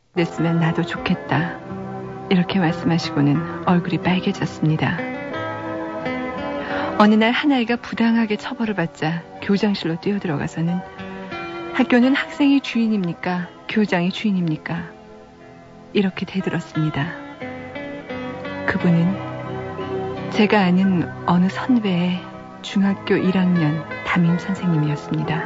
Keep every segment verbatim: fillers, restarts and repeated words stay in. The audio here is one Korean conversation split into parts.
됐으면 나도 좋겠다. 이렇게 말씀하시고는 얼굴이 빨개졌습니다. 어느 날 한 아이가 부당하게 처벌을 받자 교장실로 뛰어들어가서는 학교는 학생이 주인입니까? 교장이 주인입니까? 이렇게 대들었습니다. 그분은 제가 아는 어느 선배의 중학교 일 학년 담임 선생님이었습니다.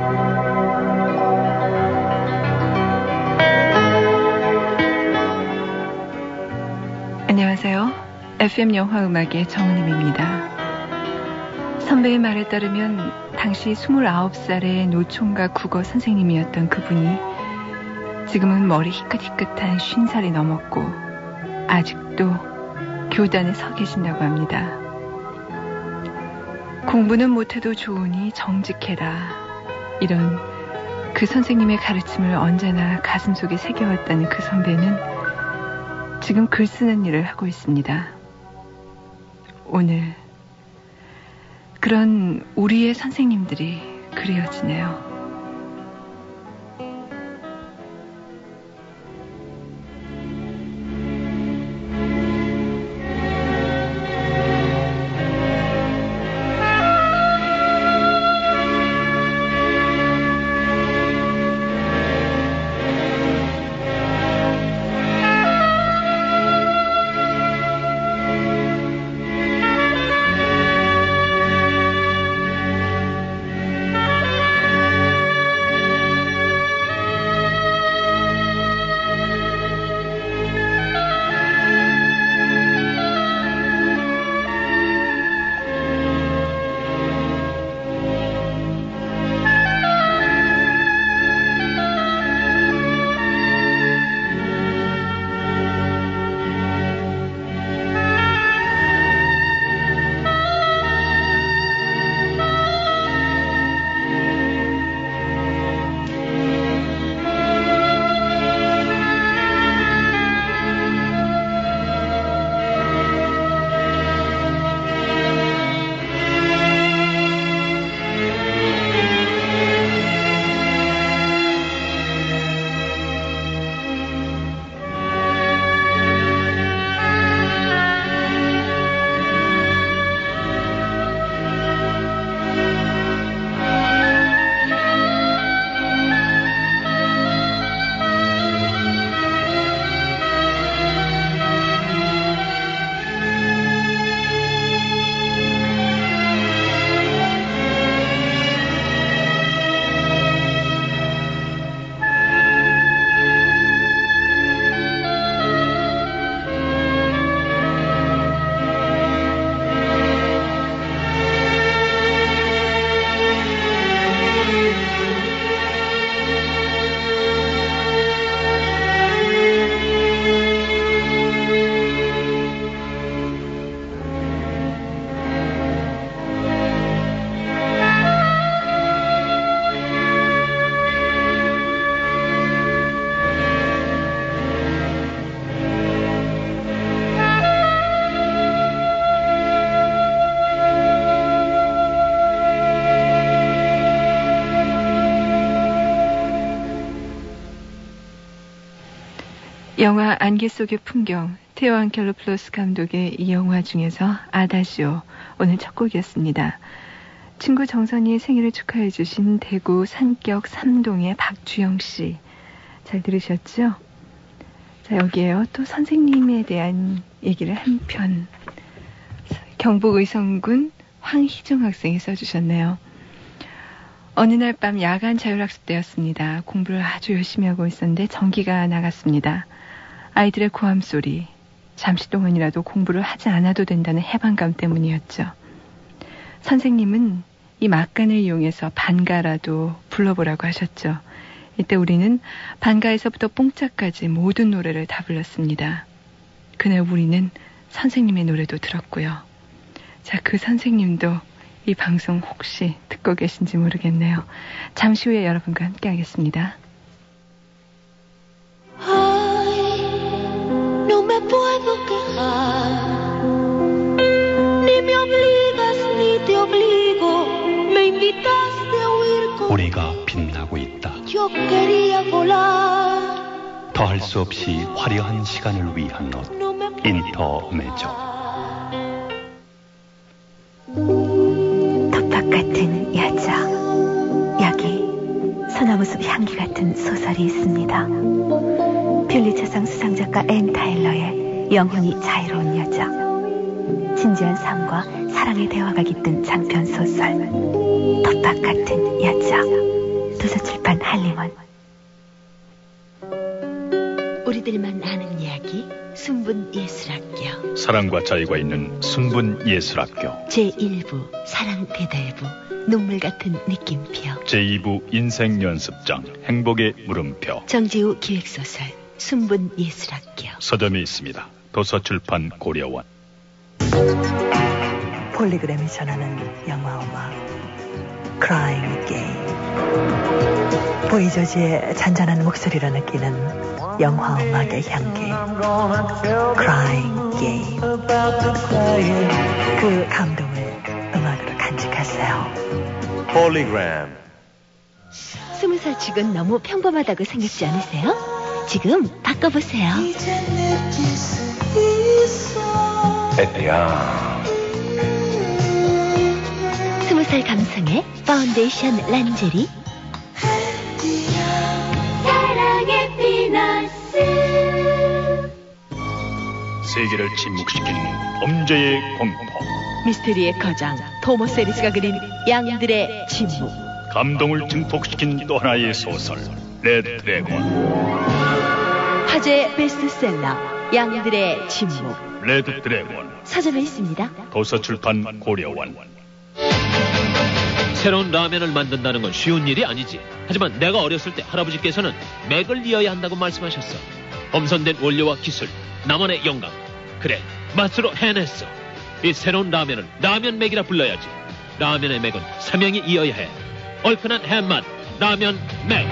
안녕하세요. 에프엠 영화음악의 정은임입니다. 선배의 말에 따르면 당시 스물아홉 살의 노총각 국어 선생님이었던 그분이 지금은 머리 희끗희끗한 쉰 살이 넘었고 아직도 교단에 서 계신다고 합니다. 공부는 못해도 좋으니 정직해라. 이런 그 선생님의 가르침을 언제나 가슴속에 새겨왔다는 그 선배는 지금 글 쓰는 일을 하고 있습니다. 오늘 그런 우리의 선생님들이 그리워지네요. 영화 안개 속의 풍경, 테오 안켈로플로스 감독의 이 영화 중에서 아다지오, 오늘 첫 곡이었습니다. 친구 정선이의 생일을 축하해 주신 대구 산격 삼동의 박주영 씨, 잘 들으셨죠? 자, 여기에요. 또 선생님에 대한 얘기를 한편 경북 의성군 황희정 학생이 써주셨네요. 어느 날 밤 야간 자율학습 때였습니다. 공부를 아주 열심히 하고 있었는데 전기가 나갔습니다. 아이들의 고함 소리, 잠시 동안이라도 공부를 하지 않아도 된다는 해방감 때문이었죠. 선생님은 이 막간을 이용해서 반가라도 불러보라고 하셨죠. 이때 우리는 반가에서부터 뽕짝까지 모든 노래를 다 불렀습니다. 그날 우리는 선생님의 노래도 들었고요. 자, 그 선생님도 이 방송 혹시 듣고 계신지 모르겠네요. 잠시 후에 여러분과 함께 하겠습니다. 우리가 빛나고 있다. 더할 수 없이 화려한 시간을 위한 옷 인터메조. 톱밥 같은 여자. 여기 소나무숲 향기 같은 소설이 있습니다. 퓰리처상 수상작가 앤 타일러의 영혼이 자유로운 여자. 진지한 삶과 사랑의 대화가 깃든 장편 소설 톱밥 같은 여자. 도서출판 한림원. 우리들만 아는 이야기 순분예술학교. 사랑과 자유가 있는 순분예술학교. 제일 부 사랑대달부 눈물 같은 느낌표. 제이 부 인생연습장 행복의 물음표. 정지우 기획소설 순분예술학교. 서점에 있습니다. 도서출판 고려원. 폴리그램이 전하는 영화음악 Crying Game. 보이저지의 잔잔한 목소리로 느끼는 영화음악의 향기 Crying Game. 그 감동을 음악으로 간직하세요. 폴리그램. 스무 살 치곤 너무 평범하다고 생각지 않으세요? 지금 바꿔보세요. 에띠야. 스무 살 감성의 파운데이션 란제리. 사랑의 피너스. 세계를 침묵시킨 범죄의 공포. 미스테리의 거장 토머스 에리스가 그린 양들의 침묵. 감동을 증폭시킨 또 하나의 소설 레드 드래곤. 화제 베스트셀러 양들의 침묵. 레드 드래곤. 서점에 있습니다. 도서출판 고려원. 새로운 라면을 만든다는 건 쉬운 일이 아니지. 하지만 내가 어렸을 때 할아버지께서는 맥을 이어야 한다고 말씀하셨어. 엄선된 원료와 기술, 나만의 영감. 그래, 맛으로 해냈어. 이 새로운 라면은 라면 맥이라 불러야지. 라면의 맥은 사명이 이어야 해. 얼큰한 해맛, 라면 맥.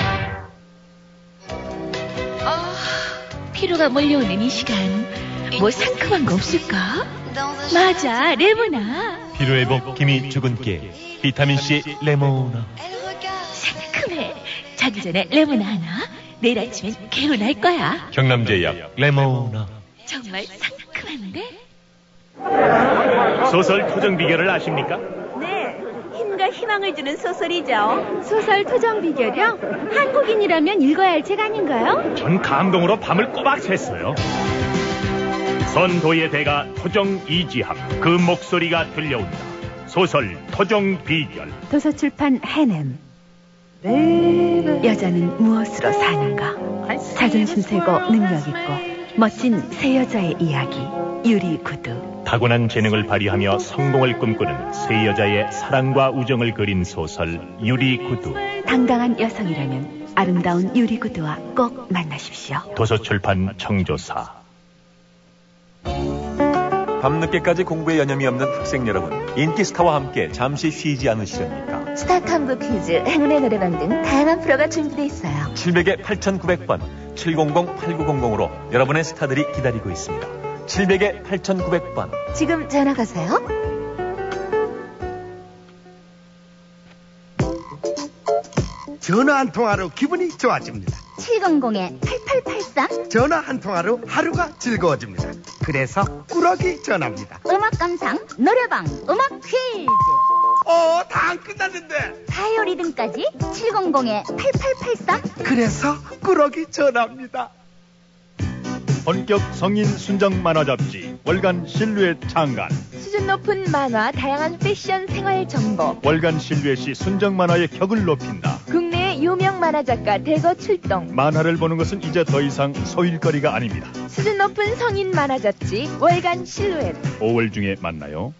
아, 피로가 몰려오는 이 시간 뭐 상큼한 거 없을까? 맞아, 레모나. 피로회복 기미 주근깨 비타민C 레모나. 상큼해. 자기 전에 레모나 하나. 내일 아침엔 개운할 거야. 경남제약 레모나. 정말 상큼한데? 소설 토정 비결을 아십니까? 네, 힘과 희망을 주는 소설이죠. 소설 토정 비결이요? 한국인이라면 읽어야 할 책 아닌가요? 전 감동으로 밤을 꼬박 샜어요. 선도의 대가 토정 이지함, 그 목소리가 들려온다. 소설 토정 비결. 도서출판 해냄. 여자는 무엇으로 사는가? 자존심 세고 능력 있고 멋진 새 여자의 이야기. 유리구두. 타고난 재능을 발휘하며 성공을 꿈꾸는 새 여자의 사랑과 우정을 그린 소설 유리구두. 당당한 여성이라면 아름다운 유리구두와 꼭 만나십시오. 도서출판 청조사. 밤늦게까지 공부에 여념이 없는 학생 여러분, 인기 스타와 함께 잠시 쉬지 않으시렵니까? 스타탐구 퀴즈, 행운의 노래방 등 다양한 프로가 준비되어 있어요. 칠백에 팔천구백 번, 칠공공 팔구공공으로 여러분의 스타들이 기다리고 있습니다. 칠백에 팔천구백 번. 지금 전화 가세요. 전화 한 통화로 기분이 좋아집니다. 칠공공에 팔팔팔삼. 전화 한 통화로 하루가 즐거워집니다. 그래서 꾸러기 전화입니다. 음악 감상, 노래방, 음악 퀴즈. 어, 다 안 끝났는데. 바이오리듬까지 칠공공에 팔팔팔삼. 그래서 꾸러기 전화입니다. 본격 성인 순정 만화 잡지 월간 실루엣 창간. 수준 높은 만화, 다양한 패션, 생활 정보. 월간 실루엣이 순정 만화의 격을 높인다. 국내 유명 만화 작가 대거 출동. 만화를 보는 것은 이제 더 이상 소일거리가 아닙니다. 수준 높은 성인 만화 잡지 월간 실루엣. 오월 중에 만나요.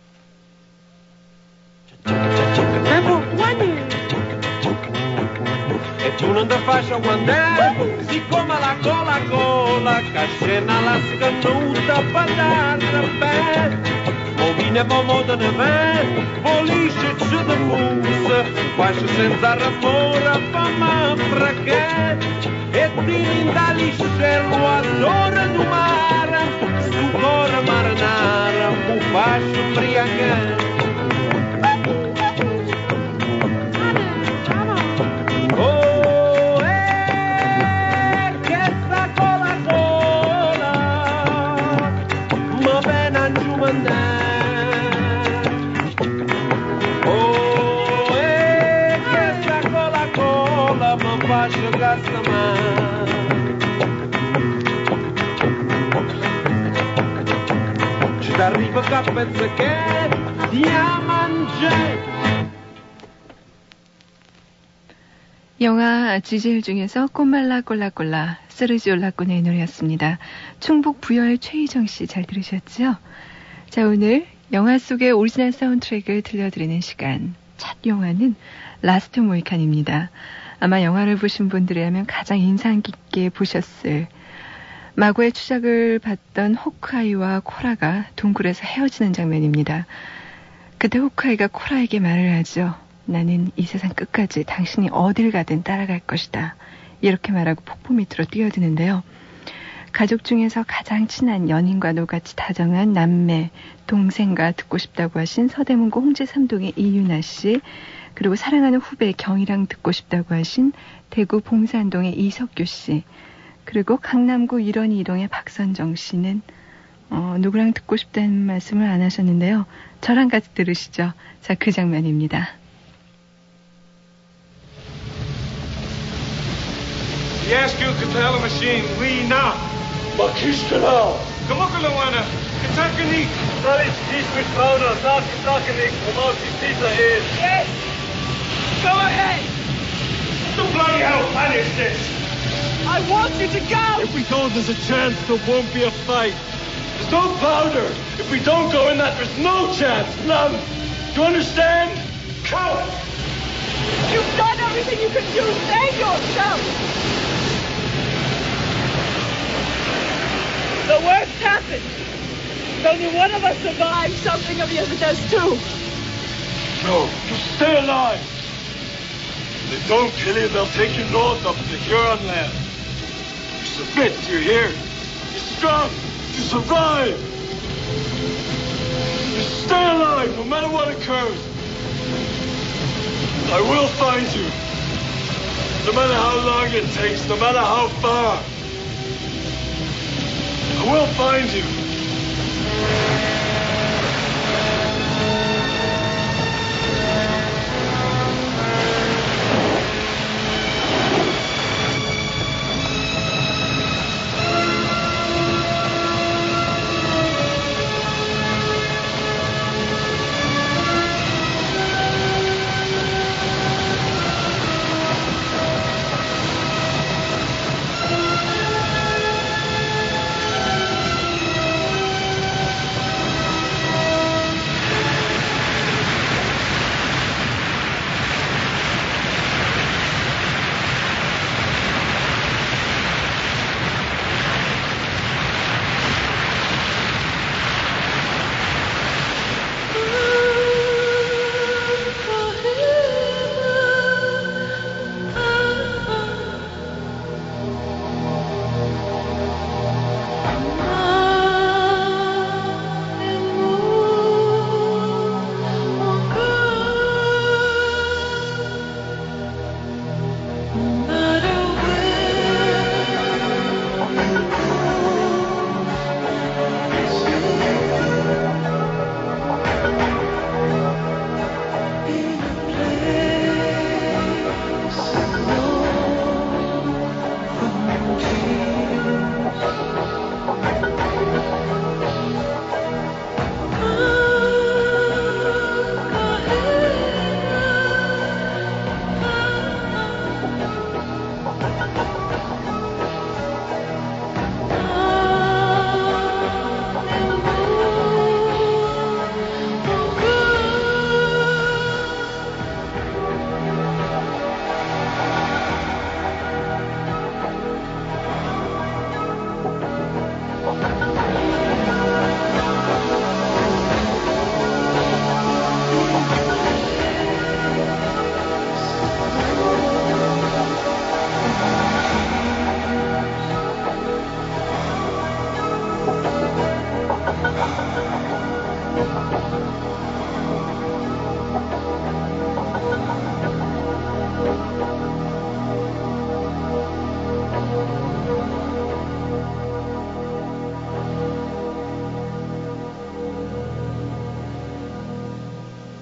E tu non te fai guardare, siccome la cola cola, che scena la scanuta patata per. Movine pomoda ne ven, volisce su de musa, quasi senza ramore, fama perché. E ti indalisce se lo adora do mare, su cora marinara, mu fascio briagare. Oh, eh, che river가 뺏어게 디아만제. 영화 지젤 중에서 꽃말라 꼴라꼴라 세르지오 라꼬네의 노래였습니다. 충북 부여의 최희정 씨 잘 들으셨죠? 자, 오늘 영화 속의 오리지널 사운드트랙을 들려드리는 시간. 첫 영화는 라스트 모이칸입니다. 아마 영화를 보신 분들이라면 가장 인상 깊게 보셨을 마구의 추적을 받던 호크아이와 코라가 동굴에서 헤어지는 장면입니다. 그때 호크아이가 코라에게 말을 하죠. 나는 이 세상 끝까지 당신이 어딜 가든 따라갈 것이다. 이렇게 말하고 폭포 밑으로 뛰어드는데요. 가족 중에서 가장 친한 연인과도 같이 다정한 남매, 동생과 듣고 싶다고 하신 서대문구 홍제삼동의 이윤아 씨, 그리고 사랑하는 후배 경이랑 듣고 싶다고 하신 대구 봉산동의 이석규 씨, 그리고 강남구 일원이 일동의 박선정 씨는 어, 누구랑 듣고 싶다는 말씀을 안 하셨는데요. 저랑 같이 들으시죠. 자, 그 장면입니다. The S Q Catala machine, we now. Makishkanal. Kamukalwana, Katakani. Salis, Dismit Powder, Takatanik, Kamasi Pizza is. Yes! Go ahead! What the bloody hell plan is this? I want you to go! If we go, there's a chance there won't be a fight. There's no powder. If we don't go in that, there's no chance. None. Do you understand? Come! You've done everything you can do. Save yourself! The worst happened. If only one of us survives, something of the other does too. No, you stay alive. If they don't kill you, they'll take you north up to the Huron land. You submit, you hear? You're strong. You survive. You stay alive no matter what occurs. I will find you. No matter how long it takes, no matter how far. I will find you.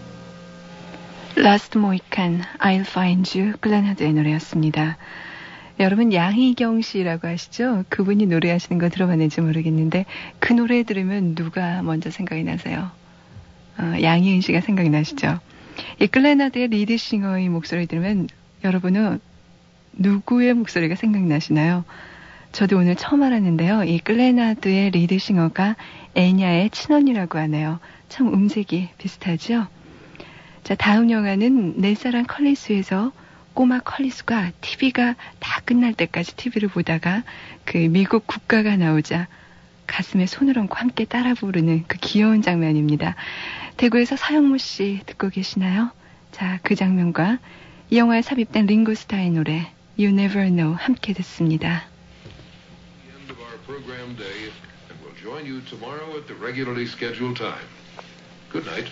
라스트 모이칸, I'll Find You, 글렌 하드의 노래였습니다. 여러분 양희경 씨라고 아시죠? 그분이 노래하시는 거 들어봤는지 모르겠는데 그 노래 들으면 누가 먼저 생각이 나세요? 어, 양희은 씨가 생각이 나시죠? 이 클레나드의 리드싱어의 목소리 들으면 여러분은 누구의 목소리가 생각나시나요? 저도 오늘 처음 알았는데요. 이 클레나드의 리드싱어가 애냐의 친언니라고 하네요. 참 음색이 비슷하죠? 자, 다음 영화는 내 사랑 컬리수에서 꼬마 컬리수가 티비가 다 끝날 때까지 티비를 보다가 그 미국 국가가 나오자 가슴에 손을 얹고 함께 따라 부르는 그 귀여운 장면입니다. 대구에서 서영모 씨 듣고 계시나요? 자, 그 장면과 이 영화에 삽입된 링고스타의 노래 You Never Know 함께 듣습니다. End of our program day, and we'll join you tomorrow at the regularly scheduled time. Good night.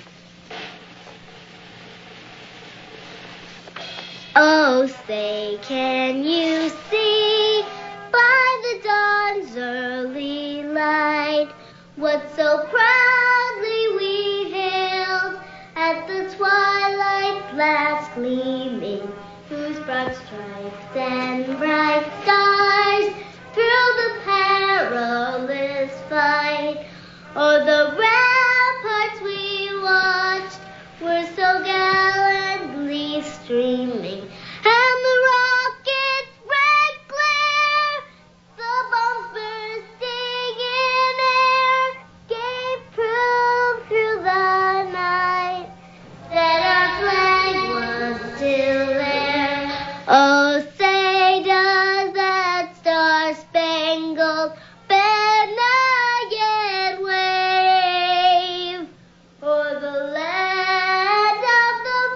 Oh, say, can you see by the dawn's early light what so proudly we hailed at the twilight's last gleaming, whose broad stripes and bright stars through the perilous fight o'er the ramparts we watched were so gallantly streaming, and the rockets' red glare, the bombs bursting in air, gave proof through the night that our flag was still there. Oh, say does that star-spangled banner yet wave o'er the land of the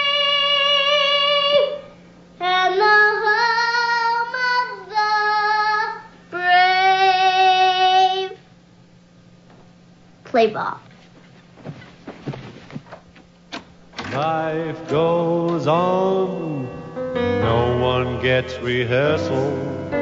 free and the home of the brave? Play ball. Life goes on, no one gets rehearsal.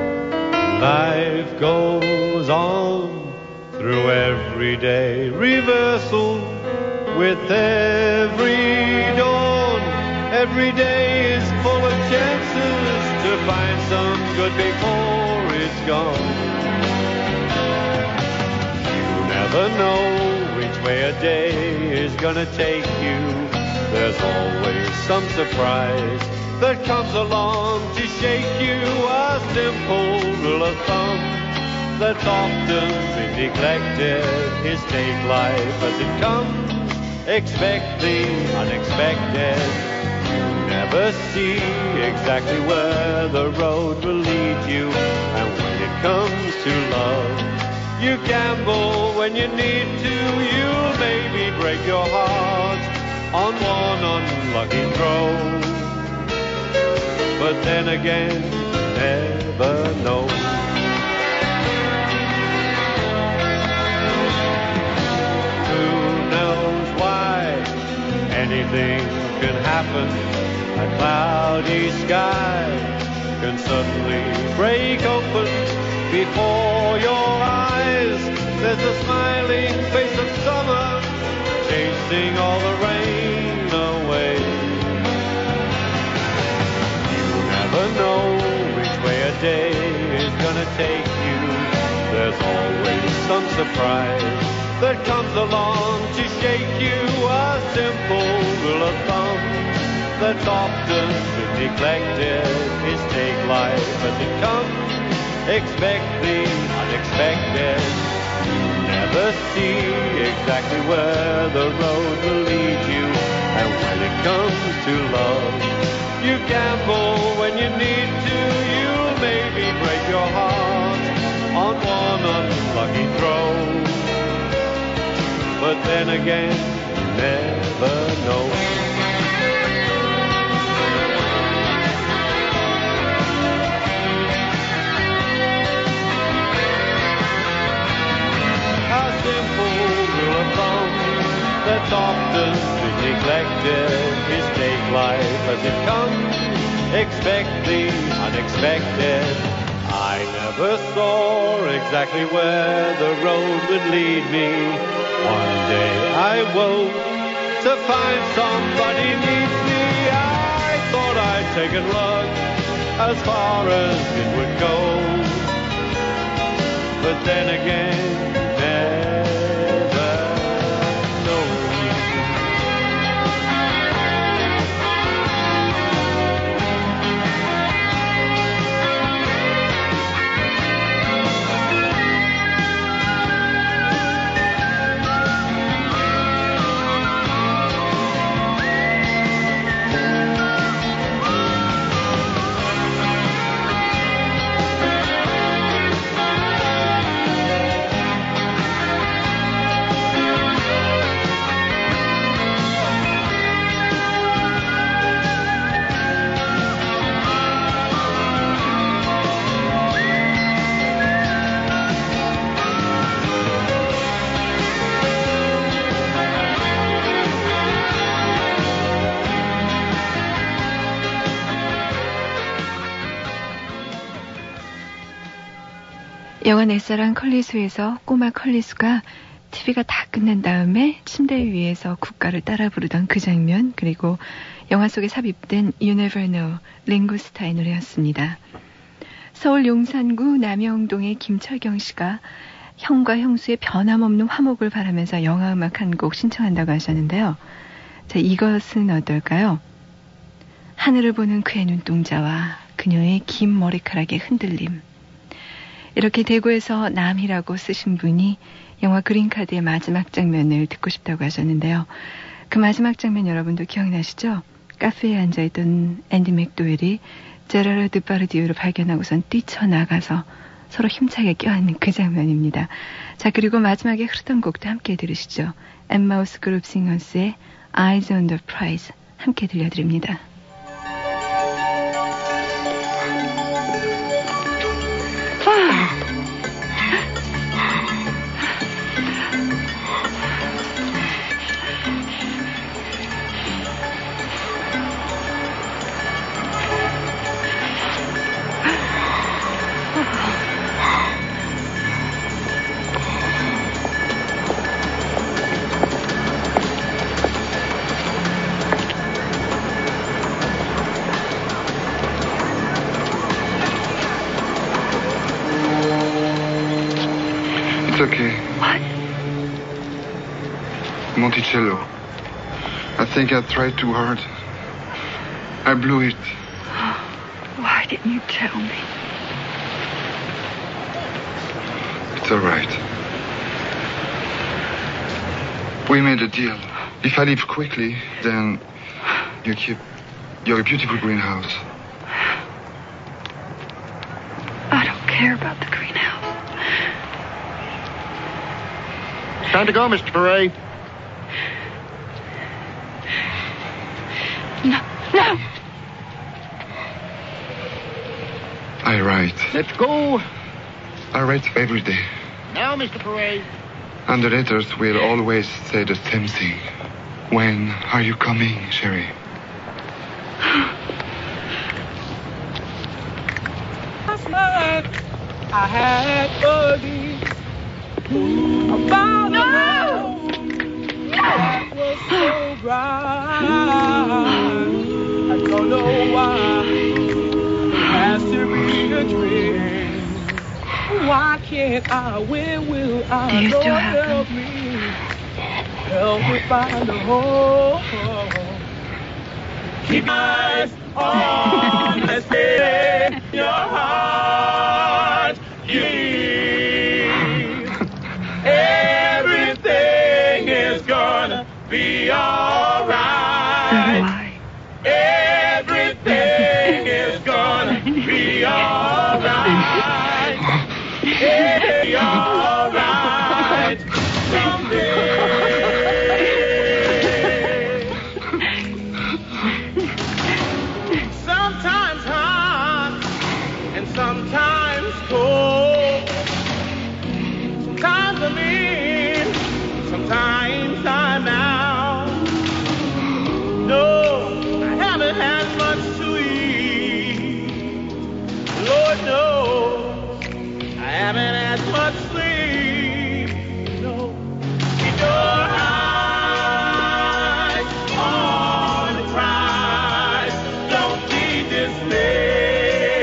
Life goes on through every day reversal. With every dawn, every day is full of chances to find some good before it's gone. You never know which way a day is gonna take you. There's always some surprise that comes along to shake you. A simple rule of thumb that's often been neglected is take life as it comes. Expect the unexpected. You never see exactly where the road will lead you. And when it comes to love, you gamble when you need to. You'll maybe break your heart on one unlucky throw. But then again, never know. Who knows why anything can happen? A cloudy sky can suddenly break open before your eyes. There's a smiling face of summer chasing all the rain away. You never know which way a day is gonna take you. There's always some surprise that comes along to shake you. A simple rule of thumb that's often been neglected is take life as it comes. Expect the unexpected. Never see exactly where the road will lead you. And when it comes to love, you gamble when you need to. You'll maybe break your heart on one unlucky throw. But then again, you never know. That's often been neglected is take life as it comes. Expect the unexpected. I never saw exactly where the road would lead me. One day I woke to find somebody needs me. I thought I'd taken luck as far as it would go. But then again, never know. 영화 내 사랑 컬리수에서 꼬마 컬리수가 티비가 다 끝난 다음에 침대 위에서 국가를 따라 부르던 그 장면, 그리고 영화 속에 삽입된 You Never Know, 링고 스타의 노래였습니다. 서울 용산구 남영동의 김철경 씨가 형과 형수의 변함없는 화목을 바라면서 영화 음악 한 곡 신청한다고 하셨는데요. 자, 이것은 어떨까요? 하늘을 보는 그의 눈동자와 그녀의 긴 머리카락의 흔들림. 이렇게 대구에서 남이라고 쓰신 분이 영화 그린카드의 마지막 장면을 듣고 싶다고 하셨는데요. 그 마지막 장면 여러분도 기억나시죠? 카페에 앉아있던 앤디 맥도웰이 제라르 드파르디유를 발견하고선 뛰쳐나가서 서로 힘차게 껴안는 그 장면입니다. 자, 그리고 마지막에 흐르던 곡도 함께 들으시죠. 엠마우스 그룹 싱어스의 Eyes on the Prize 함께 들려드립니다. It's okay. What? Monticello. I think I tried too hard. I blew it. Why didn't you tell me? It's all right. We made a deal. If I leave quickly, then you keep your beautiful greenhouse. I don't care about the greenhouse. Time to go, Mister Beret. No, no. I write. Let's go. I write every day. Now, Mister Beret. And the letters will always say the same thing. When are you coming, Sherry? Last night I had buggies about no! It was so bright. I don't know why it has to be a dream. Why can't I? Where will I? Do you still Lord, have help them? me. Help me find a home. Keep your eyes on the state, your heart. You, everything is gonna be alright. Everything is gonna be alright. It'll be alright someday. Sometimes hot and sometimes cold. Sometimes I'm in, sometimes I'm out. No, I haven't had much to eat. Lord knows I haven't had much sleep. No, keep your eyes on the prize. Don't be dismayed.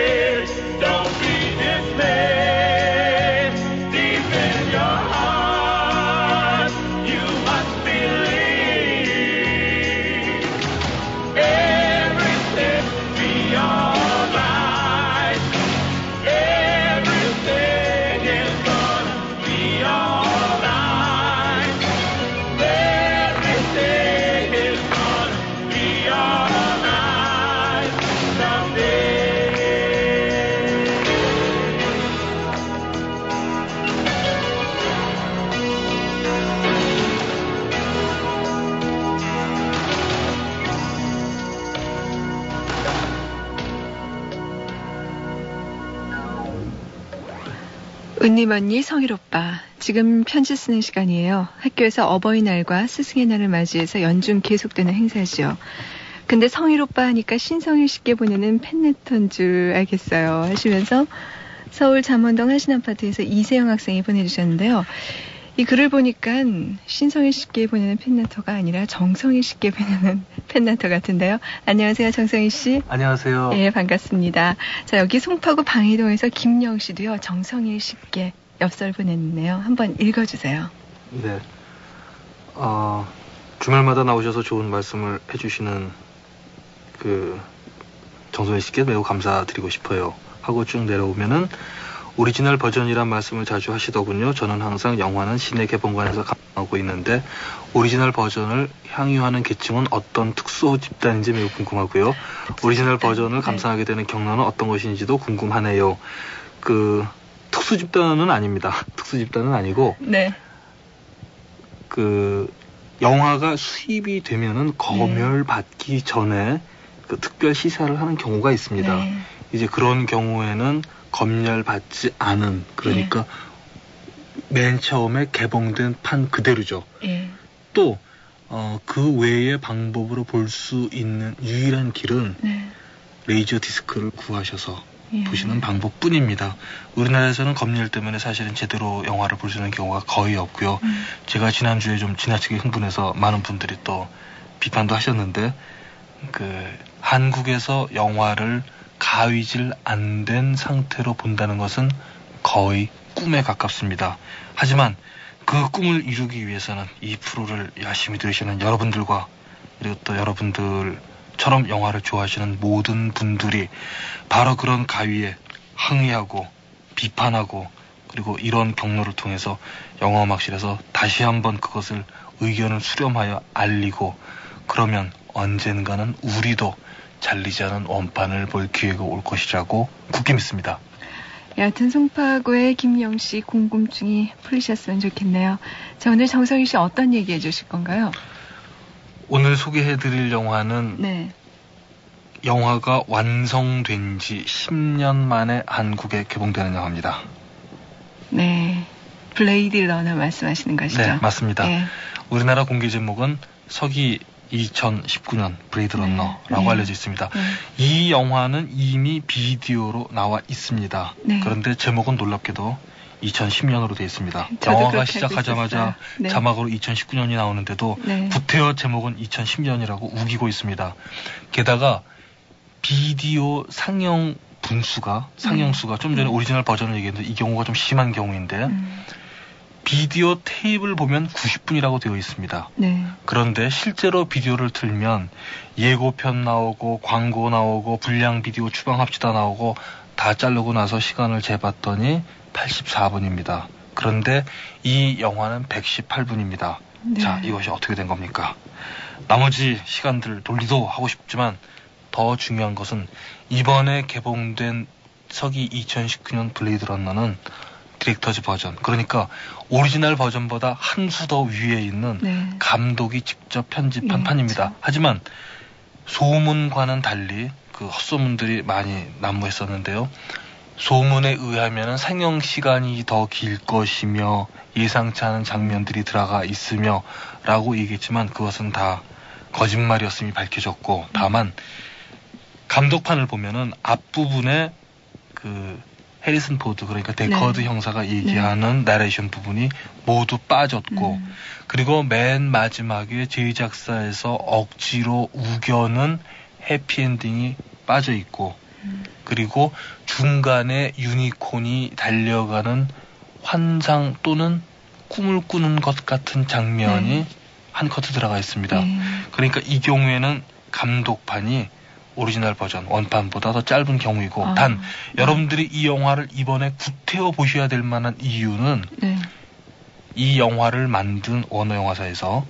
은님 언니, 성일 오빠. 지금 편지 쓰는 시간이에요. 학교에서 어버이날과 스승의 날을 맞이해서 연중 계속되는 행사지요. 근데 성일 오빠 하니까 신성일 씨께 보내는 팬레터인 줄 알겠어요. 하시면서 서울 잠원동 하신아파트에서 이세영 학생이 보내주셨는데요. 이 글을 보니까 신성일 씨께 보내는 팬레터가 아니라 정성일 씨께 보내는 팬레터 같은데요. 안녕하세요, 정성일 씨. 안녕하세요. 예, 반갑습니다. 자, 여기 송파구 방이동에서 김영 씨도요, 정성일 씨께 엽서를 보냈네요. 한번 읽어주세요. 네. 어, 주말마다 나오셔서 좋은 말씀을 해주시는 그 정성일 씨께 매우 감사드리고 싶어요. 하고 쭉 내려오면은 오리지널 버전이란 말씀을 자주 하시더군요. 저는 항상 영화는 시내 개봉관에서 감상하고 있는데 오리지널 버전을 향유하는 계층은 어떤 특수 집단인지 매우 궁금하고요. 오리지널 버전을 감상하게 되는 경로는 어떤 것인지도 궁금하네요. 그 특수 집단은 아닙니다. 특수 집단은 아니고 네. 그 영화가 수입이 되면은 검열받기 전에 그 특별 시사를 하는 경우가 있습니다. 네. 이제 그런 경우에는 검열받지 않은, 그러니까 예. 맨 처음에 개봉된 판 그대로죠. 예. 또 어, 그 외의 방법으로 볼 수 있는 유일한 길은 네. 레이저 디스크를 구하셔서 예. 보시는 방법뿐입니다. 우리나라에서는 검열 때문에 사실은 제대로 영화를 볼 수 있는 경우가 거의 없고요. 음. 제가 지난주에 좀 지나치게 흥분해서 많은 분들이 또 비판도 하셨는데, 그 한국에서 영화를 가위질 안 된 상태로 본다는 것은 거의 꿈에 가깝습니다. 하지만 그 꿈을 이루기 위해서는 이 프로를 열심히 들으시는 여러분들과 그리고 또 여러분들처럼 영화를 좋아하시는 모든 분들이 바로 그런 가위에 항의하고 비판하고 그리고 이런 경로를 통해서 영화음악실에서 다시 한번 그것을 의견을 수렴하여 알리고, 그러면 언젠가는 우리도 잘리지 않은 원판을 볼 기회가 올 것이라고 굳게 믿습니다. 여하튼 송파구의 김영 씨 궁금증이 풀리셨으면 좋겠네요. 자, 오늘 정성희 씨 어떤 얘기 해주실 건가요? 오늘 소개해드릴 영화는 네. 영화가 완성된 지 십 년 만에 한국에 개봉되는 영화입니다. 네. 블레이드 러너 말씀하시는 것이죠? 네, 맞습니다. 네. 우리나라 공개 제목은 서기 이천십구 년 브레이드 런너라고 네. 알려져 있습니다. 네. 이 영화는 이미 비디오로 나와 있습니다. 네. 그런데 제목은 놀랍게도 이천십 년으로 되어 있습니다. 저도 영화가 시작하자마자 네. 자막으로 이천십구 년이 나오는데도 네. 구태여 제목은 이천십 년이라고 우기고 있습니다. 게다가 비디오 상영 분수가 상영수가 좀 전에 오리지널 버전을 얘기했는데 이 경우가 좀 심한 경우인데 음. 비디오 테이프를 보면 구십 분이라고 되어 있습니다. 네. 그런데 실제로 비디오를 틀면 예고편 나오고 광고 나오고 불량 비디오 추방합시다 나오고 다 자르고 나서 시간을 재봤더니 팔십사 분입니다. 그런데 이 영화는 백십팔 분입니다. 네. 자, 이것이 어떻게 된 겁니까? 나머지 시간들 돌리도 하고 싶지만 더 중요한 것은 이번에 개봉된 서기 이천십구 년 블레이드 런너는 디렉터즈 버전, 그러니까 오리지널 버전보다 한 수 더 위에 있는 네. 감독이 직접 편집한 네, 판입니다. 그렇죠. 하지만 소문과는 달리 그 헛소문들이 많이 난무했었는데요. 소문에 의하면 상영 시간이 더 길 것이며 예상치 않은 장면들이 들어가 있으며 라고 얘기했지만 그것은 다 거짓말이었음이 밝혀졌고, 다만 감독판을 보면은 앞부분에 그 해리슨 포드, 그러니까 데커드 네. 형사가 얘기하는 네. 나레이션 부분이 모두 빠졌고, 음. 그리고 맨 마지막에 제작사에서 억지로 우겨는 해피엔딩이 빠져 있고, 음. 그리고 중간에 유니콘이 달려가는 환상 또는 꿈을 꾸는 것 같은 장면이 네. 한 커트 들어가 있습니다. 네. 그러니까 이 경우에는 감독판이 오리지널 버전 원판보다 더 짧은 경우이고, 아, 단 네. 여러분들이 이 영화를 이번에 구태여 보셔야 될 만한 이유는 네. 이 영화를 만든 워너 영화사에서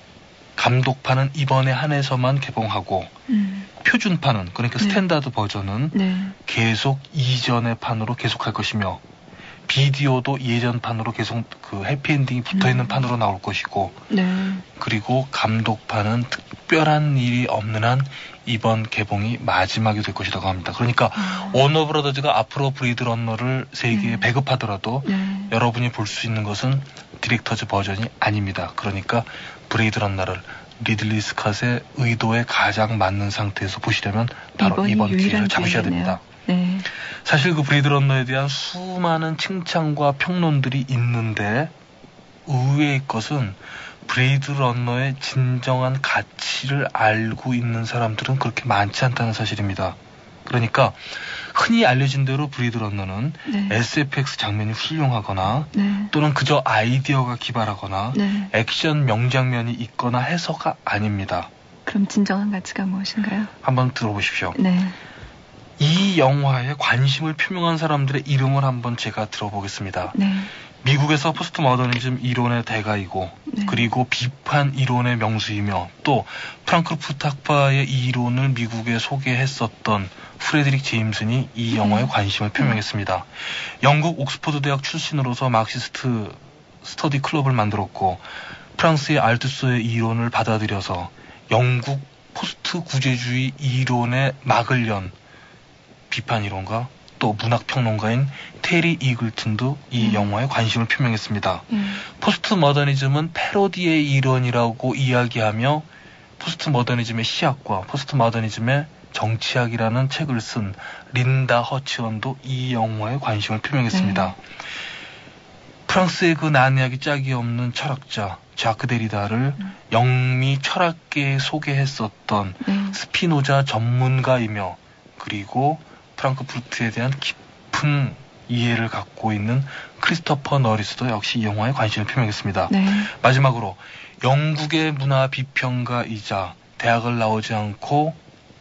감독판은 이번에 한해서만 개봉하고 음. 표준판은, 그러니까 네. 스탠다드 버전은 네. 계속 이전의 판으로 계속할 것이며, 비디오도 예전판으로 계속 그 해피엔딩이 붙어있는 음. 판으로 나올 것이고 네. 그리고 감독판은 특별한 일이 없는 한 이번 개봉이 마지막이 될 것이라고 합니다. 그러니까 음. 워너브라더즈가 앞으로 브레이드 런너를 세계에 네. 배급하더라도 네. 여러분이 볼 수 있는 것은 디렉터즈 버전이 아닙니다. 그러니까 브레이드 런너를 리들리 스캇의 의도에 가장 맞는 상태에서 보시려면 바로 이번 기회를 잡으셔야 됩니다. 네. 사실 그 브레이드 런너에 대한 수많은 칭찬과 평론들이 있는데 의외의 것은 브레이드 런너의 진정한 가치를 알고 있는 사람들은 그렇게 많지 않다는 사실입니다. 그러니까 흔히 알려진 대로 브레이드 런너는 네. 에스에프엑스 장면이 훌륭하거나 네. 또는 그저 아이디어가 기발하거나 네. 액션 명장면이 있거나 해서가 아닙니다. 그럼 진정한 가치가 무엇인가요? 한번 들어보십시오. 네. 이 영화에 관심을 표명한 사람들의 이름을 한번 제가 들어보겠습니다. 네. 미국에서 포스트 모더니즘 이론의 대가이고 네. 그리고 비판 이론의 명수이며 또 프랑크푸르트 학파의 이론을 미국에 소개했었던 프레드릭 제임슨이 이 영화에 네. 관심을 표명했습니다. 영국 옥스퍼드 대학 출신으로서 마크시스트 스터디 클럽을 만들었고 프랑스의 알투스의 이론을 받아들여서 영국 포스트 구제주의 이론의 막을 연 비판 이론가 또 문학평론가인 테리 이글튼도 이 음. 영화에 관심을 표명했습니다. 음. 포스트 모더니즘은 패러디의 이론이라고 이야기하며 포스트 모더니즘의 시학과 포스트 모더니즘의 정치학이라는 책을 쓴 린다 허치원도 이 영화에 관심을 표명했습니다. 음. 프랑스의 그 난이하기 짝이 없는 철학자 자크 데리다를 음. 영미 철학계에 소개했었던 음. 스피노자 전문가이며 그리고 프랑크푸르트에 대한 깊은 이해를 갖고 있는 크리스토퍼 너리스도 역시 이 영화에 관심을 표명했습니다. 네. 마지막으로 영국의 문화 비평가이자 대학을 나오지 않고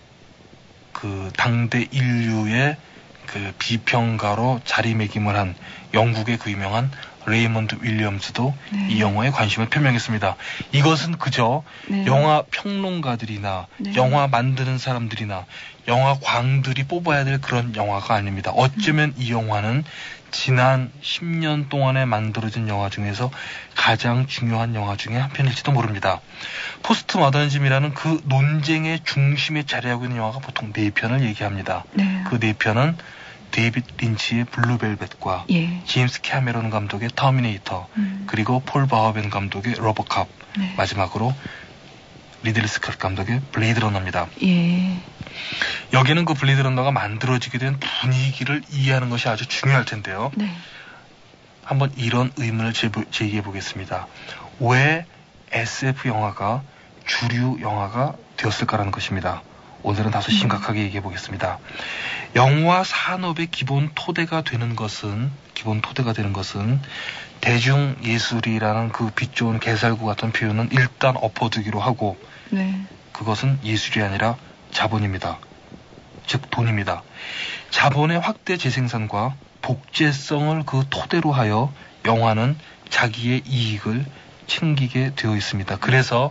그 당대 인류의 그 비평가로 자리매김을 한 영국의 그 유명한 레이먼드 윌리엄스도 네. 이 영화에 관심을 표명했습니다. 이것은 그저 네. 영화 평론가들이나 네. 영화 만드는 사람들이나 영화 광들이 뽑아야 될 그런 영화가 아닙니다. 어쩌면 음. 이 영화는 지난 십 년 동안에 만들어진 영화 중에서 가장 중요한 영화 중에 한 편일지도 모릅니다. 포스트 모더니즘이라는 그 논쟁의 중심에 자리하고 있는 영화가 보통 네 편을 얘기합니다. 네. 그 네 편은 데이빗 린치의 블루벨벳과 예. 제임스 캐메론 감독의 터미네이터 음. 그리고 폴 바우벤 감독의 로보캅 네. 마지막으로 리들리 스캇 감독의 블레이드 러너입니다. 예. 여기는 그 블레이드 러너가 만들어지게 된 분위기를 이해하는 것이 아주 중요할 텐데요. 네. 한번 이런 의문을 제기해 보겠습니다. 왜 에스에프 영화가 주류 영화가 되었을까라는 것입니다. 오늘은 다소 심각하게 얘기해 보겠습니다. 영화 산업의 기본 토대가 되는 것은 기본 토대가 되는 것은 대중 예술이라는 그 빛 좋은 개살구 같은 표현은 일단 엎어두기로 하고 네. 그것은 예술이 아니라 자본입니다. 즉 돈입니다. 자본의 확대 재생산과 복제성을 그 토대로 하여 영화는 자기의 이익을 챙기게 되어 있습니다. 그래서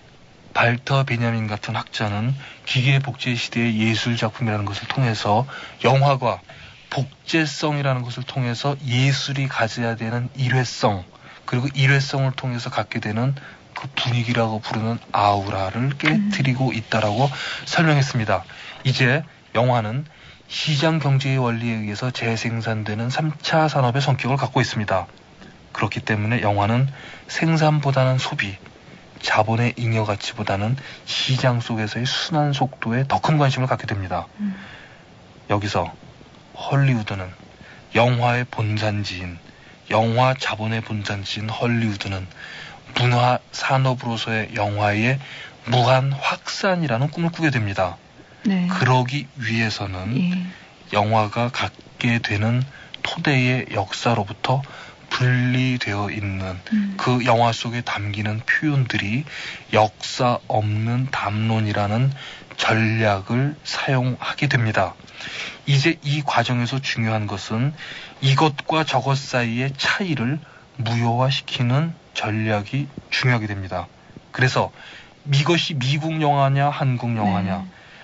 발터 베냐민 같은 학자는 기계 복제 시대의 예술 작품이라는 것을 통해서 영화가 복제성이라는 것을 통해서 예술이 가져야 되는 일회성 그리고 일회성을 통해서 갖게 되는 그 분위기라고 부르는 아우라를 깨트리고 있다라고 설명했습니다. 이제 영화는 시장 경제의 원리에 의해서 재생산되는 삼 차 산업의 성격을 갖고 있습니다. 그렇기 때문에 영화는 생산보다는 소비 자본의 잉여 가치보다는 시장 속에서의 순환 속도에 더 큰 관심을 갖게 됩니다. 음. 여기서 헐리우드는 영화의 본산지인, 영화 자본의 본산지인 헐리우드는 문화 산업으로서의 영화의 무한 확산이라는 꿈을 꾸게 됩니다. 네. 그러기 위해서는 예. 영화가 갖게 되는 토대의 역사로부터 분리되어 있는 음. 그 영화 속에 담기는 표현들이 역사 없는 담론이라는 전략을 사용하게 됩니다. 이제 이 과정에서 중요한 것은 이것과 저것 사이의 차이를 무효화시키는 전략이 중요하게 됩니다. 그래서 이것이 미국 영화냐 한국 영화냐 네.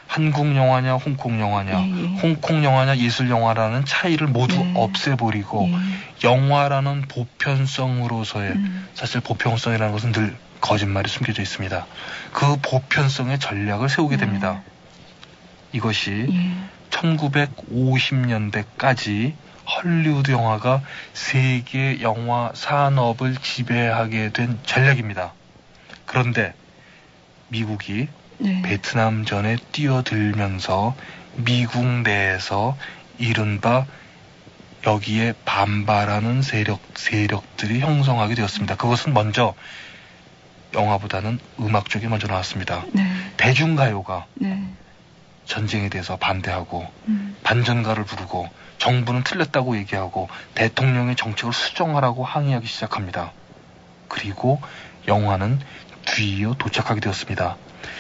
한국 영화냐 홍콩 영화냐 예, 예. 홍콩 영화냐 예술 영화라는 차이를 모두 네. 없애버리고 예. 영화라는 보편성으로서의 음. 사실 보편성이라는 것은 늘 거짓말이 숨겨져 있습니다. 그 보편성의 전략을 세우게 네. 됩니다. 이것이 예. 천구백오십 년대까지 헐리우드 영화가 세계 영화 산업을 지배하게 된 전략입니다. 그런데 미국이 네. 베트남전에 뛰어들면서 미국 내에서 이른바 여기에 반발하는 세력, 세력들이 형성하게 되었습니다. 그것은 먼저 영화보다는 음악 쪽에 먼저 나왔습니다. 네. 대중가요가 네. 전쟁에 대해서 반대하고 음. 반전가를 부르고 정부는 틀렸다고 얘기하고 대통령의 정책을 수정하라고 항의하기 시작합니다. 그리고 영화는 뒤이어 도착하게 되었습니다.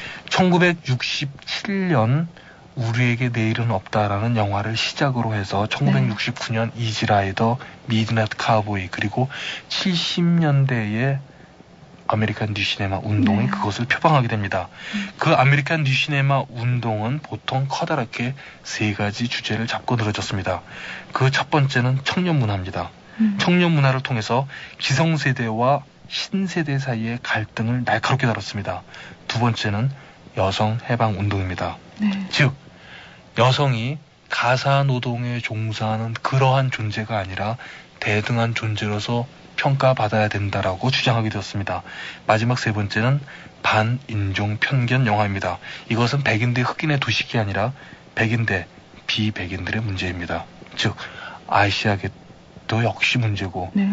천구백육십칠 년 우리에게 내일은 없다라는 영화를 시작으로 해서 천구백육십구 년 네. 이지라이더, 미드나잇 카우보이 그리고 칠십 년대에 아메리칸 뉴시네마 운동이 네. 그것을 표방하게 됩니다. 음. 그 아메리칸 뉴시네마 운동은 보통 커다랗게 세 가지 주제를 잡고 늘어졌습니다. 그 첫 번째는 청년 문화입니다. 음. 청년 문화를 통해서 기성세대와 신세대 사이의 갈등을 날카롭게 다뤘습니다. 두 번째는 여성 해방 운동입니다. 네. 즉 여성이 가사 노동에 종사하는 그러한 존재가 아니라 대등한 존재로서 평가받아야 된다라고 주장하게 되었습니다. 마지막 세 번째는 반인종 편견 영화입니다. 이것은 백인 대 흑인의 도식이 아니라 백인 대 비백인들의 문제입니다. 즉 아시아계도 역시 문제고 네.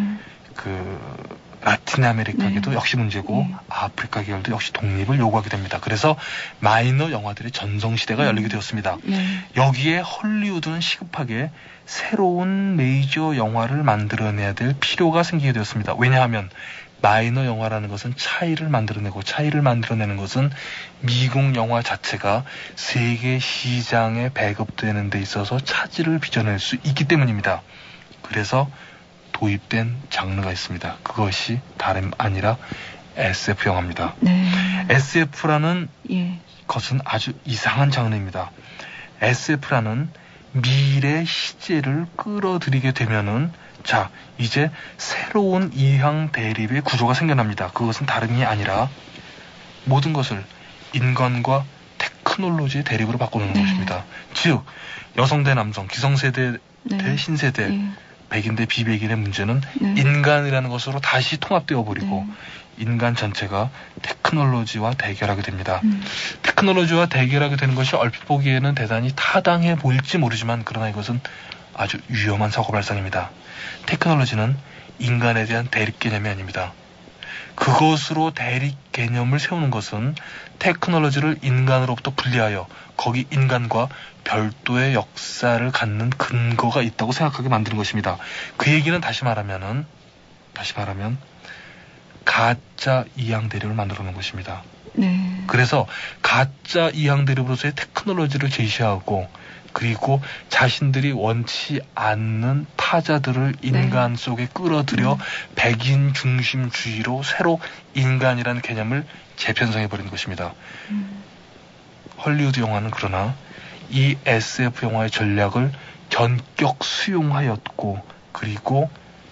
그 라틴 아메리카계도 네. 역시 문제고 네. 아프리카 계열도 역시 독립을 요구하게 됩니다. 그래서 마이너 영화들의 전성시대가 음. 열리게 되었습니다. 네. 여기에 헐리우드는 시급하게 새로운 메이저 영화를 만들어내야 될 필요가 생기게 되었습니다. 왜냐하면 마이너 영화라는 것은 차이를 만들어내고 차이를 만들어내는 것은 미국 영화 자체가 세계 시장에 배급되는 데 있어서 차질을 빚어낼 수 있기 때문입니다. 그래서 도입된 장르가 있습니다. 그것이 다름 아니라 에스에프 영화입니다. 네. 에스에프라는 예. 것은 아주 이상한 장르입니다. 에스에프라는 미래 시제를 끌어들이게 되면은 자 이제 새로운 이항 대립의 구조가 생겨납니다. 그것은 다름이 아니라 모든 것을 인간과 테크놀로지의 대립으로 바꾸는 네. 것입니다. 즉 여성 대 남성, 기성세대 네. 대 신세대 예. 백인 대 비백인의 문제는 네. 인간이라는 것으로 다시 통합되어 버리고 네. 인간 전체가 테크놀로지와 대결하게 됩니다. 음. 테크놀로지와 대결하게 되는 것이 얼핏 보기에는 대단히 타당해 보일지 모르지만 그러나 이것은 아주 위험한 사고 발상입니다. 테크놀로지는 인간에 대한 대립 개념이 아닙니다. 그것으로 대립 개념을 세우는 것은 테크놀로지를 인간으로부터 분리하여 거기 인간과 별도의 역사를 갖는 근거가 있다고 생각하게 만드는 것입니다. 그 얘기는 다시 말하면은 다시 말하면 가짜 이항 대립을 만들어 놓은 것입니다. 네. 그래서 가짜 이항 대립으로서의 테크놀로지를 제시하고 그리고 자신들이 원치 않는 타자들을 인간 네. 속에 끌어들여 음. 백인 중심주의로 새로 인간이라는 개념을 재편성해버리는 것입니다. 음. 헐리우드 영화는 그러나 이 에스에프 영화의 전략을 전격 수용하였고 그리고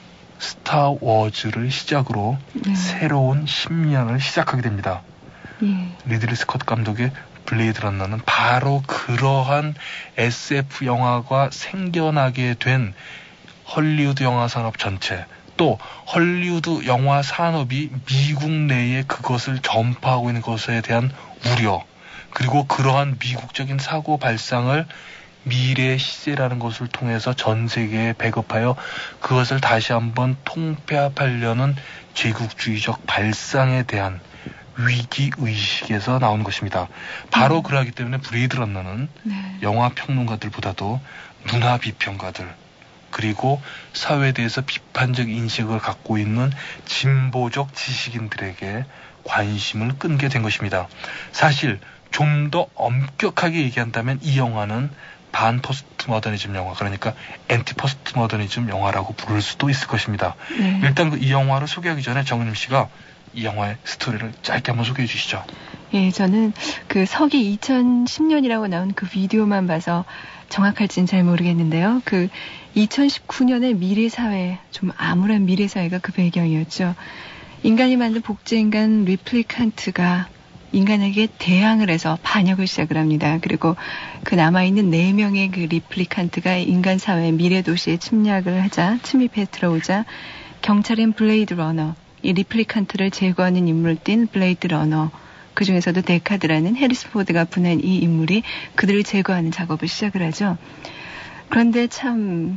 스타워즈를 시작으로 네. 새로운 십 년을 시작하게 됩니다. 예. 리들리 스콧 감독의 블레이드 런너는 바로 그러한 에스에프 영화가 생겨나게 된 헐리우드 영화 산업 전체 또 헐리우드 영화 산업이 미국 내에 그것을 전파하고 있는 것에 대한 우려 그리고 그러한 미국적인 사고 발상을 미래 시제라는 것을 통해서 전 세계에 배급하여 그것을 다시 한번 통폐합하려는 제국주의적 발상에 대한 위기의식에서 나오는 것입니다. 바로 음. 그러하기 때문에 브레이드 런너는 네. 영화 평론가들보다도 문화 비평가들 그리고 사회에 대해서 비판적 인식을 갖고 있는 진보적 지식인들에게 관심을 끈게 된 것입니다. 사실 좀 더 엄격하게 얘기한다면 이 영화는 반 포스트 모더니즘 영화 그러니까 앤티 포스트 모더니즘 영화라고 부를 수도 있을 것입니다. 네. 일단 그 이 영화를 소개하기 전에 정은임 씨가 이 영화의 스토리를 짧게 한번 소개해 주시죠. 예, 저는 그 서기 이천십 년이라고 나온 그 비디오만 봐서 정확할지는 잘 모르겠는데요. 그 이천십구 년의 미래사회, 좀 암울한 미래사회가 그 배경이었죠. 인간이 만든 복제인간 리플리칸트가 인간에게 대항을 해서 반역을 시작을 합니다. 그리고 그 남아있는 네 명의 그 리플리칸트가 인간 사회 미래 도시에 침략을 하자, 침입해 들어오자 경찰인 블레이드 러너, 이 리플리칸트를 제거하는 인물을 띈 블레이드 러너, 그 중에서도 데카드라는 해리스 포드가 보낸 이 인물이 그들을 제거하는 작업을 시작을 하죠. 그런데 참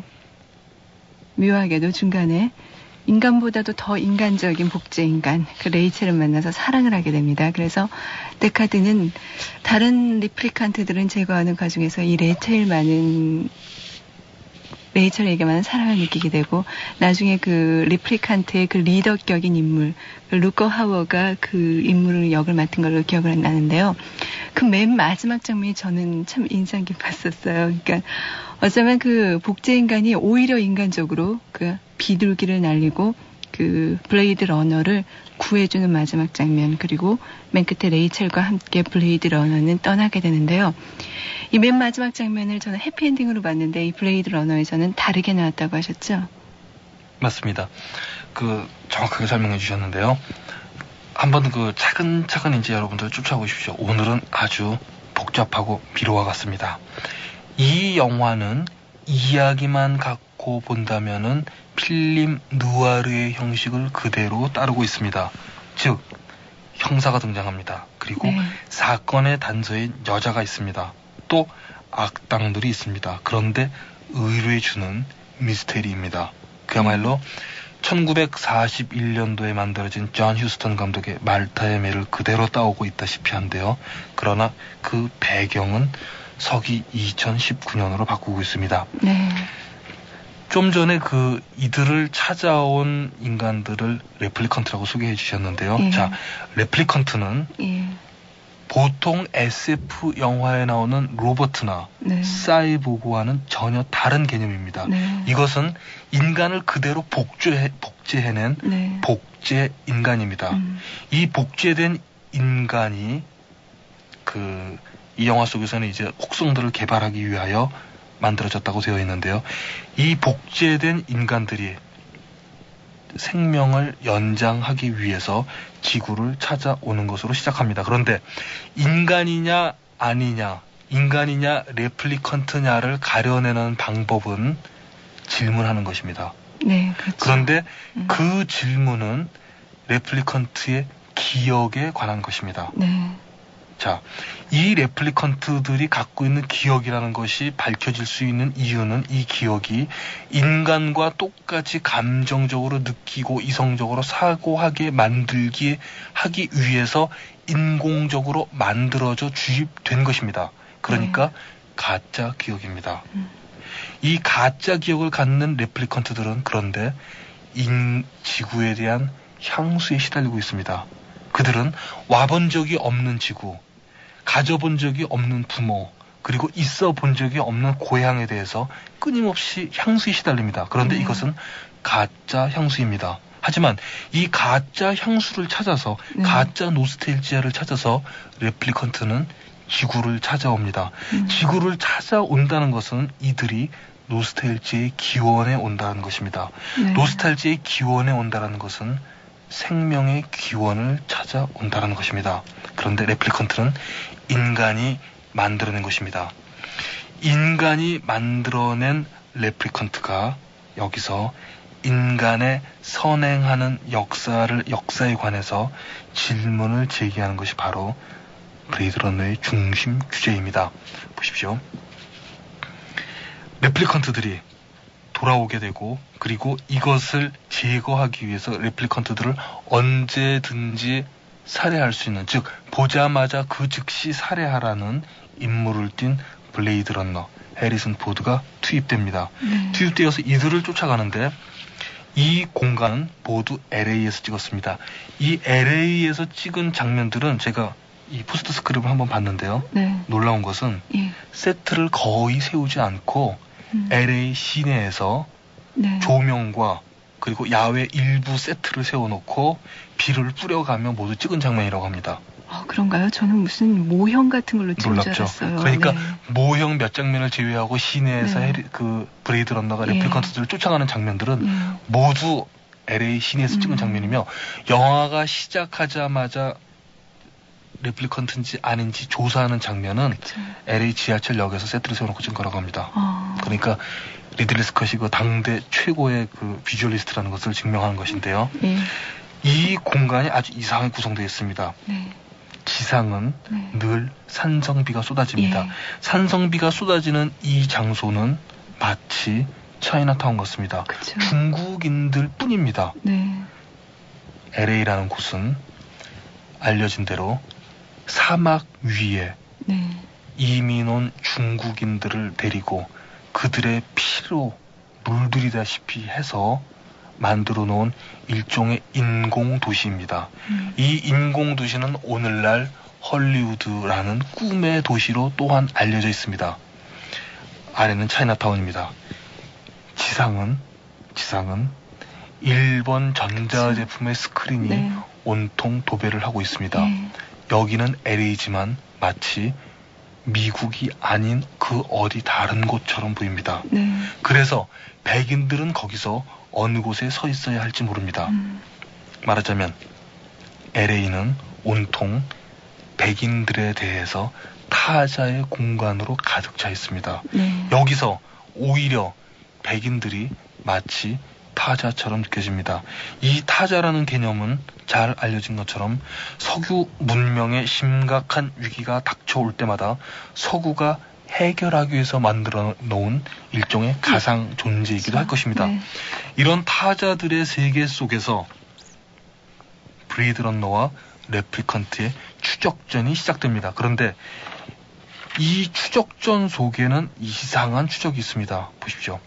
묘하게도 중간에 인간보다도 더 인간적인 복제인간, 그 레이첼을 만나서 사랑을 하게 됩니다. 그래서 데카드는 다른 리플리칸트들은 제거하는 과정에서 이 레이첼만은 레이첼에게만 사랑을 느끼게 되고, 나중에 그 리플리칸트의 그 리더격인 인물, 루커 하워가 그 인물을 역을 맡은 걸로 기억을 나는데요. 그 맨 마지막 장면이 저는 참 인상 깊었었어요. 그러니까 어쩌면 그 복제인간이 오히려 인간적으로 그 비둘기를 날리고 그 블레이드 러너를 구해주는 마지막 장면, 그리고 맨 끝에 레이첼과 함께 블레이드 러너는 떠나게 되는데요. 이 맨 마지막 장면을 저는 해피엔딩으로 봤는데 이 블레이드 러너에서는 다르게 나왔다고 하셨죠? 맞습니다. 그 정확하게 설명해 주셨는데요. 한번 그 차근차근 이제 여러분들 쫓아보십시오. 오늘은 아주 복잡하고 미로와 같습니다. 이 영화는 이야기만 갖고 본다면은 필름 누아르의 형식을 그대로 따르고 있습니다. 즉 형사가 등장합니다. 그리고 네. 사건의 단서인 여자가 있습니다. 또 악당들이 있습니다. 그런데 의뢰 주는 미스테리입니다. 그야말로 천구백사십일 년도에 만들어진 존 휴스턴 감독의 말타의 매를 그대로 따오고 있다시피 한데요. 그러나 그 배경은 서기 이천십구 년으로 바꾸고 있습니다. 네. 좀 전에 그 이들을 찾아온 인간들을 레플리컨트라고 소개해 주셨는데요. 예. 자, 레플리컨트는 예. 보통 에스에프 영화에 나오는 로버트나 네. 사이보그와는 전혀 다른 개념입니다. 네. 이것은 인간을 그대로 복제해, 복제해낸 네. 복제 인간입니다. 음. 이 복제된 인간이 그 이 영화 속에서는 이제 혹성들을 개발하기 위하여 만들어졌다고 되어 있는데요. 이 복제된 인간들이 생명을 연장하기 위해서 지구를 찾아오는 것으로 시작합니다. 그런데 인간이냐 아니냐, 인간이냐 레플리컨트냐를 가려내는 방법은 질문하는 것입니다. 네, 그렇죠. 그런데 음. 그 질문은 레플리컨트의 기억에 관한 것입니다. 네. 자, 이 레플리컨트들이 갖고 있는 기억이라는 것이 밝혀질 수 있는 이유는 이 기억이 인간과 똑같이 감정적으로 느끼고 이성적으로 사고하게 만들기 하기 위해서 인공적으로 만들어져 주입된 것입니다. 그러니까 네. 가짜 기억입니다. 음. 이 가짜 기억을 갖는 레플리컨트들은 그런데 인, 지구에 대한 향수에 시달리고 있습니다. 그들은 와본 적이 없는 지구, 가져본 적이 없는 부모, 그리고 있어 본 적이 없는 고향에 대해서 끊임없이 향수에 시달립니다. 그런데 네. 이것은 가짜 향수입니다. 하지만 이 가짜 향수를 찾아서 네. 가짜 노스텔지아를 찾아서 레플리컨트는 지구를 찾아옵니다. 음. 지구를 찾아온다는 것은 이들이 노스텔지아의 기원에 온다는 것입니다. 네. 노스텔지아의 기원에 온다는 것은 생명의 기원을 찾아온다는 것입니다. 그런데 레플리컨트는 인간이 만들어낸 것입니다. 인간이 만들어낸 레플리컨트가 여기서 인간의 선행하는 역사를 역사에 관해서 질문을 제기하는 것이 바로 블레이드 러너의 중심 주제입니다. 보십시오. 레플리컨트들이 돌아오게 되고 그리고 이것을 제거하기 위해서 레플리컨트들을 언제든지 살해할 수 있는, 즉 보자마자 그 즉시 살해하라는 임무를 띈 블레이드 러너 해리슨 포드가 투입됩니다. 네. 투입되어서 이들을 쫓아가는데 이 공간은 모두 엘에이에서 찍었습니다. 이 엘에이에서 찍은 장면들은 제가 이 포스트 스크립을 한번 봤는데요. 네. 놀라운 것은 예. 세트를 거의 세우지 않고 음. 엘에이 시내에서 네. 조명과 그리고 야외 일부 세트를 세워놓고 비를 뿌려가며 모두 찍은 장면이라고 합니다. 아, 그런가요? 저는 무슨 모형 같은 걸로 찍은 줄 알았어요. 그러니까 네. 모형 몇 장면을 제외하고 시내에서 네. 해리, 그 브레이드 런너가 예. 레플리컨트들을 쫓아가는 장면들은 예. 모두 엘에이 시내에서 찍은 음. 장면이며 영화가 시작하자마자 레플리컨트인지 아닌지 조사하는 장면은 그쵸. 엘에이 지하철역에서 세트를 세워놓고 찍은 거라고 합니다. 어. 그러니까 리들리 스컷이 그 당대 최고의 그 비주얼리스트라는 것을 증명하는 것인데요. 예. 이 공간이 아주 이상하게 구성되어 있습니다. 네. 지상은 네. 늘 산성비가 쏟아집니다. 예. 산성비가 쏟아지는 이 장소는 마치 차이나타운 같습니다. 그쵸. 중국인들 뿐입니다. 네. 엘에이라는 곳은 알려진 대로 사막 위에 네. 이민 온 중국인들을 데리고 그들의 피로 물들이다시피 해서 만들어 놓은 일종의 인공 도시입니다. 음. 이 인공 도시는 오늘날 헐리우드라는 꿈의 도시로 또한 알려져 있습니다. 아래는 차이나타운입니다. 지상은 지상은 일본 전자제품의 스크린이 네. 온통 도배를 하고 있습니다. 네. 여기는 엘에이지만 마치 미국이 아닌 그 어디 다른 곳처럼 보입니다. 네. 그래서 백인들은 거기서 어느 곳에 서 있어야 할지 모릅니다. 음. 말하자면 엘에이는 온통 백인들에 대해서 타자의 공간으로 가득 차 있습니다. 네. 여기서 오히려 백인들이 마치 타자처럼 느껴집니다. 이 타자라는 개념은 잘 알려진 것처럼 석유 문명의 심각한 위기가 닥쳐올 때마다 석유가 해결하기 위해서 만들어 놓은 일종의 가상 존재이기도 할 것입니다. 네. 이런 타자들의 세계 속에서 브레이드 런너와 레플리컨트의 추적전이 시작됩니다. 그런데 이 추적전 속에는 이상한 추적이 있습니다. 보십시오.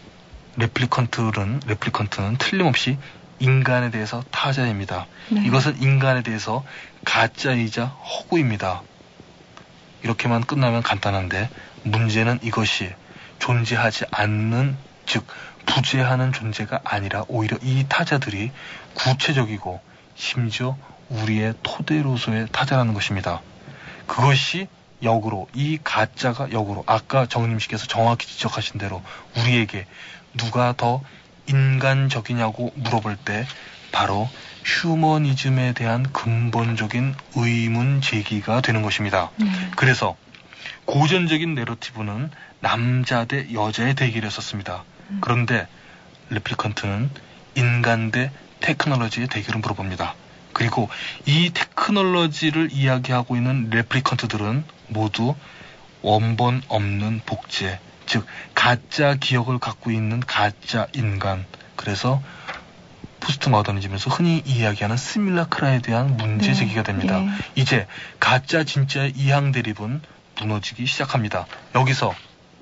레플리컨트는, 레플리컨트는 틀림없이 인간에 대해서 타자입니다. 네. 이것은 인간에 대해서 가짜이자 허구입니다. 이렇게만 끝나면 간단한데 문제는 이것이 존재하지 않는, 즉 부재하는 존재가 아니라 오히려 이 타자들이 구체적이고 심지어 우리의 토대로서의 타자라는 것입니다. 그것이 역으로, 이 가짜가 역으로 아까 정은임 씨께서 정확히 지적하신 대로 우리에게 누가 더 인간적이냐고 물어볼 때 바로 휴머니즘에 대한 근본적인 의문 제기가 되는 것입니다. 네. 그래서 고전적인 내러티브는 남자 대 여자의 대결이었었습니다. 음. 그런데 레플리컨트는 인간 대 테크놀로지의 대결을 물어봅니다. 그리고 이 테크놀로지를 이야기하고 있는 레플리컨트들은 모두 원본 없는 복제, 즉 가짜 기억을 갖고 있는 가짜 인간. 그래서 포스트 모더니즘에서 흔히 이야기하는 시뮬라크라에 대한 문제 네. 제기가 됩니다. 예. 이제 가짜 진짜의 이항 대립은 무너지기 시작합니다. 여기서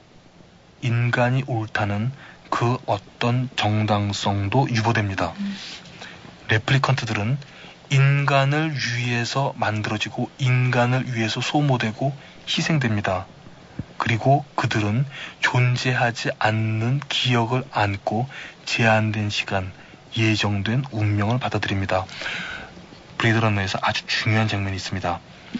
인간이 옳다는 그 어떤 정당성도 유보됩니다. 음. 레플리컨트들은 인간을 위해서 만들어지고 인간을 위해서 소모되고 희생됩니다. 그리고 그들은 존재하지 않는 기억을 안고 제한된 시간, 예정된 운명을 받아들입니다. 브레이드 런너에서 아주 중요한 장면이 있습니다.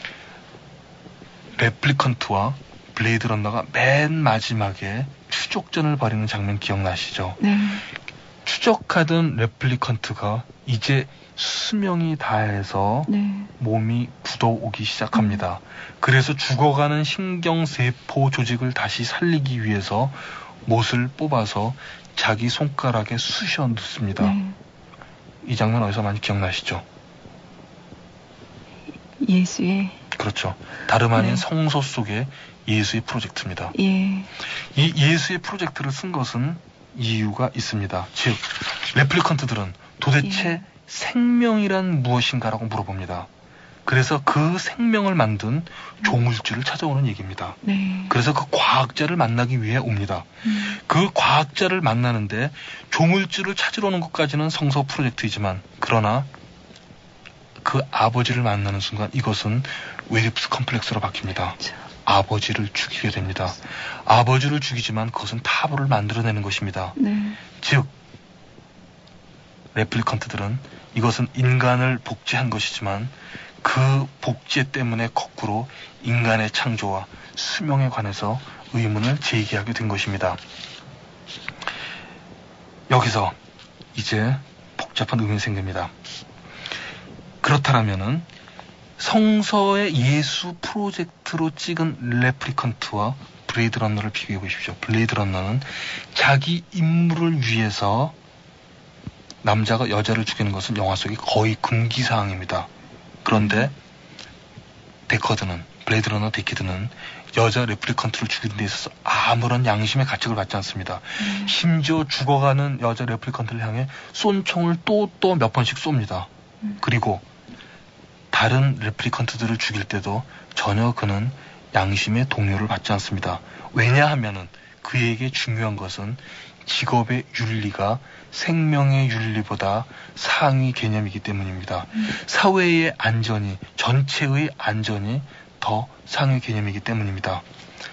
레플리컨트와 블레이드 런너가 맨 마지막에 추적전을 벌이는 장면 기억나시죠? 네. 추적하던 레플리컨트가 이제 수명이 다해서 네. 몸이 굳어오기 시작합니다. 그래서 죽어가는 신경세포 조직을 다시 살리기 위해서 못을 뽑아서 자기 손가락에 쑤셔 넣습니다. 네. 이 장면 어디서 많이 기억나시죠? 예수의. 그렇죠. 다름 아닌 네. 성서 속의 예수의 프로젝트입니다. 예. 이 예수의 프로젝트를 쓴 것은 이유가 있습니다. 즉 레플리컨트들은 도대체 예. 생명이란 무엇인가라고 물어봅니다. 그래서 그 생명을 만든 조물주를 찾아오는 얘기입니다. 네. 그래서 그 과학자를 만나기 위해 옵니다. 음. 그 과학자를 만나는데 조물주를 찾으러 오는 것까지는 성서 프로젝트이지만 그러나 그 아버지를 만나는 순간 이것은 웨디프스 컴플렉스로 바뀝니다. 그렇죠. 아버지를 죽이게 됩니다. 아버지를 죽이지만 그것은 타보를 만들어내는 것입니다. 네. 즉 레플리컨트들은 이것은 인간을 복제한 것이지만 그 복제 때문에 거꾸로 인간의 창조와 수명에 관해서 의문을 제기하게 된 것입니다. 여기서 이제 복잡한 의문이 생깁니다. 그렇다면은 성서의 예수 프로젝트로 찍은 레플리컨트와 블레이드 러너를 비교해 보십시오. 블레이드 러너는 자기 임무를 위해서 남자가 여자를 죽이는 것은 영화 속에 거의 금기사항입니다. 그런데 데커드는, 블레이드 러너 데키드는 여자 레플리컨트를 죽이는 데 있어서 아무런 양심의 가책을 받지 않습니다. 음. 심지어 죽어가는 여자 레플리컨트를 향해 쏜 총을 또 또 몇 번씩 쏩니다. 음. 그리고 다른 레플리컨트들을 죽일 때도 전혀 그는 양심의 동요를 받지 않습니다. 왜냐하면은 그에게 중요한 것은 직업의 윤리가 생명의 윤리보다 상위 개념이기 때문입니다. 음. 사회의 안전이, 전체의 안전이 더 상위 개념이기 때문입니다.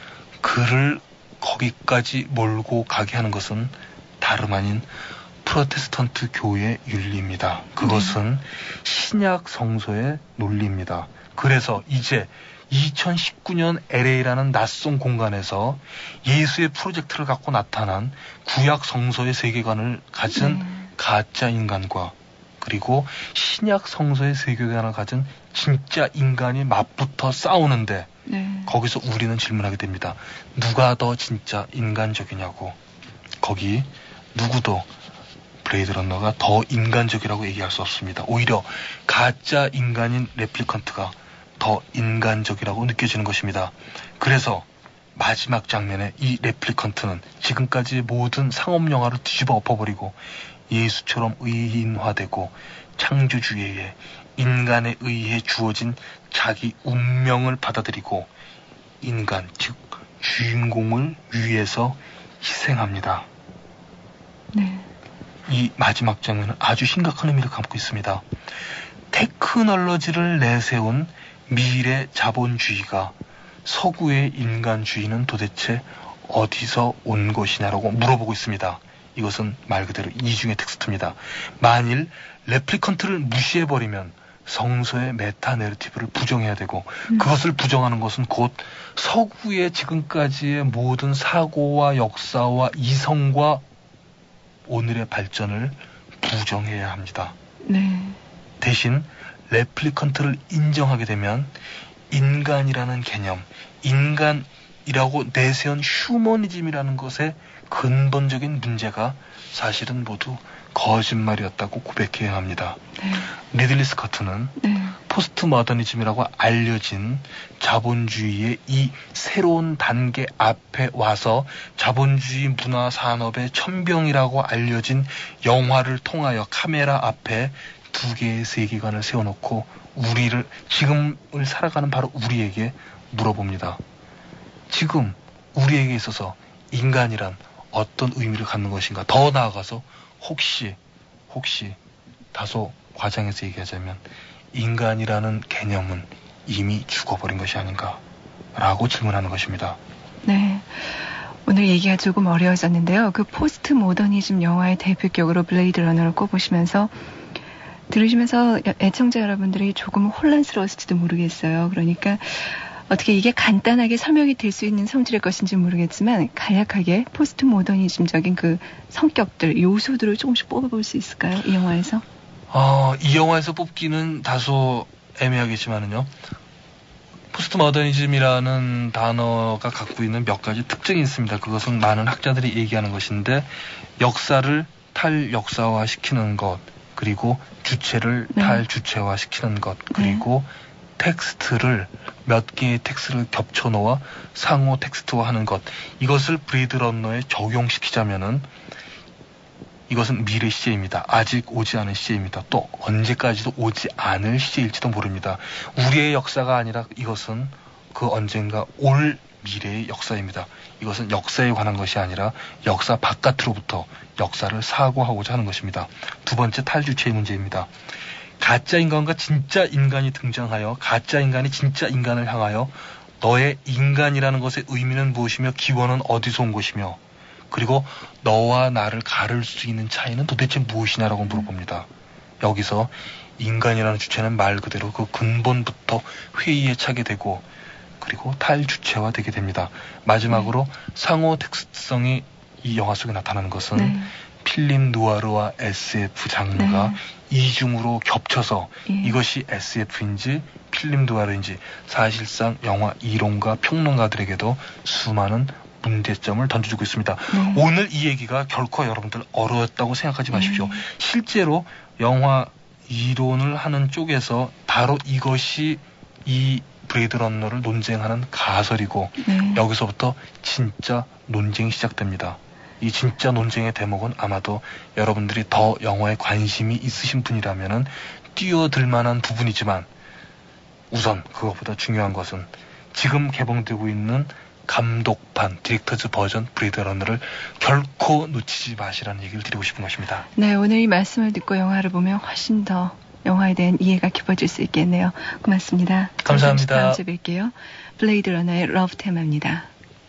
그를 거기까지 몰고 가게 하는 것은 다름 아닌 프로테스턴트 교회의 윤리입니다. 그것은 네. 신약 성서의 논리입니다. 그래서 이제 이천십구 년 엘에이라는 낯선 공간에서 예수의 프로젝트를 갖고 나타난 구약 성서의 세계관을 가진 네. 가짜 인간과 그리고 신약 성서의 세계관을 가진 진짜 인간이 맞붙어 싸우는데 네. 거기서 우리는 질문하게 됩니다. 누가 더 진짜 인간적이냐고. 거기 누구도 블레이드 러너가 더 인간적이라고 얘기할 수 없습니다. 오히려 가짜 인간인 레플리컨트가 더 인간적이라고 느껴지는 것입니다. 그래서 마지막 장면에 이 레플리컨트는 지금까지의 모든 상업 영화를 뒤집어 엎어버리고 예수처럼 의인화되고 창조주의에 인간에 의해 주어진 자기 운명을 받아들이고 인간, 즉 주인공을 위해서 희생합니다. 네. 이 마지막 장면은 아주 심각한 의미를 담고 있습니다. 테크놀로지를 내세운 미래 자본주의가 서구의 인간주의는 도대체 어디서 온 것이냐라고 물어보고 있습니다. 이것은 말 그대로 이중의 텍스트입니다. 만일 레플리컨트를 무시해버리면 성서의 메타 내러티브를 부정해야 되고 음. 그것을 부정하는 것은 곧 서구의 지금까지의 모든 사고와 역사와 이성과 오늘의 발전을 부정해야 합니다. 네. 대신 레플리컨트를 인정하게 되면 인간이라는 개념, 인간이라고 내세운 휴머니즘이라는 것의 근본적인 문제가 사실은 모두 거짓말이었다고 고백해야 합니다. 네. 리들리 스코트는 네. 포스트 모더니즘이라고 알려진 자본주의의 이 새로운 단계 앞에 와서 자본주의 문화 산업의 천병이라고 알려진 영화를 통하여 카메라 앞에 두 개의 세계관을 세워놓고 우리를, 지금을 살아가는 바로 우리에게 물어봅니다. 지금 우리에게 있어서 인간이란 어떤 의미를 갖는 것인가? 더 나아가서 혹시 혹시 다소 과장해서 얘기하자면 인간이라는 개념은 이미 죽어버린 것이 아닌가? 라고 질문하는 것입니다. 네. 오늘 얘기가 조금 어려워졌는데요. 그 포스트 모더니즘 영화의 대표격으로 블레이드 러너를 꼽으시면서 들으시면서 애청자 여러분들이 조금 혼란스러웠을지도 모르겠어요. 그러니까 어떻게 이게 간단하게 설명이 될 수 있는 성질의 것인지 모르겠지만 간략하게 포스트 모더니즘적인 그 성격들, 요소들을 조금씩 뽑아볼 수 있을까요? 이 영화에서? 어, 이 영화에서 뽑기는 다소 애매하겠지만은요. 포스트 모더니즘이라는 단어가 갖고 있는 몇 가지 특징이 있습니다. 그것은 많은 학자들이 얘기하는 것인데 역사를 탈역사화 시키는 것, 그리고 주체를 네. 탈주체화 시키는 것, 그리고 네. 텍스트를 몇 개의 텍스트를 겹쳐 놓아 상호 텍스트화하는 것, 이것을 블레이드 러너에 적용시키자면은 이것은 미래 시제입니다. 아직 오지 않은 시제입니다. 또 언제까지도 오지 않을 시제일지도 모릅니다. 우리의 역사가 아니라 이것은 그 언젠가 올 미래의 역사입니다. 이것은 역사에 관한 것이 아니라 역사 바깥으로부터 역사를 사고하고자 하는 것입니다. 두 번째, 탈주체의 문제입니다. 가짜 인간과 진짜 인간이 등장하여 가짜 인간이 진짜 인간을 향하여 너의 인간이라는 것의 의미는 무엇이며 기원은 어디서 온 것이며 그리고 너와 나를 가를 수 있는 차이는 도대체 무엇이냐라고 물어봅니다. 여기서 인간이라는 주체는 말 그대로 그 근본부터 회의에 차게 되고 그리고 탈주체화되게 됩니다. 마지막으로 네. 상호 특성이 이 영화 속에 나타나는 것은 네. 필름 누아르와 에스에프 장르가 네. 이중으로 겹쳐서 예. 이것이 에스에프인지 필름 누아르인지 사실상 영화 이론가 평론가들에게도 수많은 문제점을 던져주고 있습니다. 네. 오늘 이 얘기가 결코 여러분들 어려웠다고 생각하지 마십시오. 네. 실제로 영화 이론을 하는 쪽에서 바로 이것이 이 브레이드 러너를 논쟁하는 가설이고 네. 여기서부터 진짜 논쟁이 시작됩니다. 이 진짜 논쟁의 대목은 아마도 여러분들이 더 영화에 관심이 있으신 분이라면은 뛰어들 만한 부분이지만 우선 그것보다 중요한 것은 지금 개봉되고 있는 감독판 디렉터즈 버전 브레이드 러너를 결코 놓치지 마시라는 얘기를 드리고 싶은 것입니다. 네, 오늘 이 말씀을 듣고 영화를 보면 훨씬 더 영화에 대한 이해가 깊어질 수 있겠네요. 고맙습니다. 감사합니다. 다음 주에 뵐게요. 블레이드 러너의 러브 테마입니다.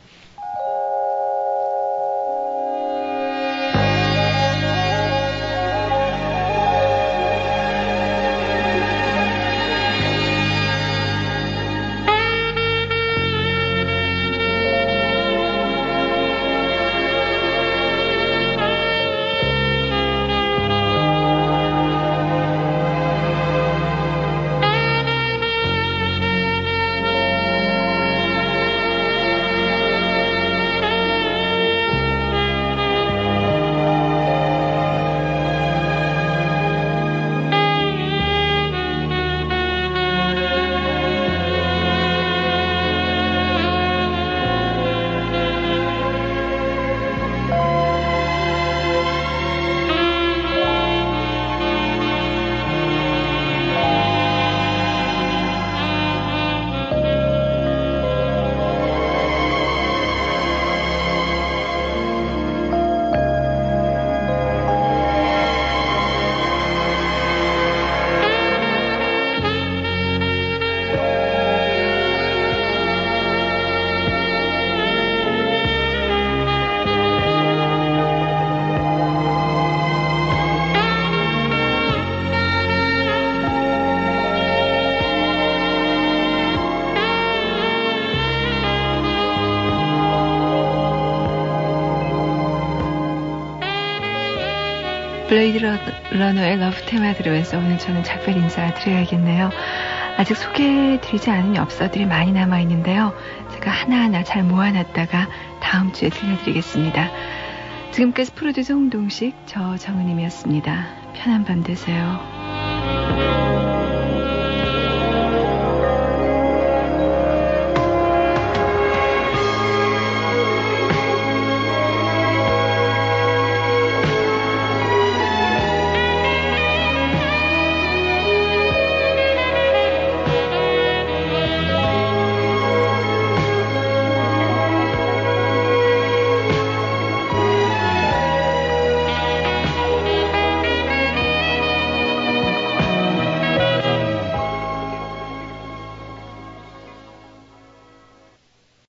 블레이드 러너의 러브 테마 들으면서 오늘 저는 작별 인사 드려야겠네요. 아직 소개해드리지 않은 엽서들이 많이 남아있는데요. 제가 하나하나 잘 모아놨다가 다음 주에 들려드리겠습니다. 지금까지 프로듀서 홍동식, 저 정은임이었습니다. 편한 밤 되세요.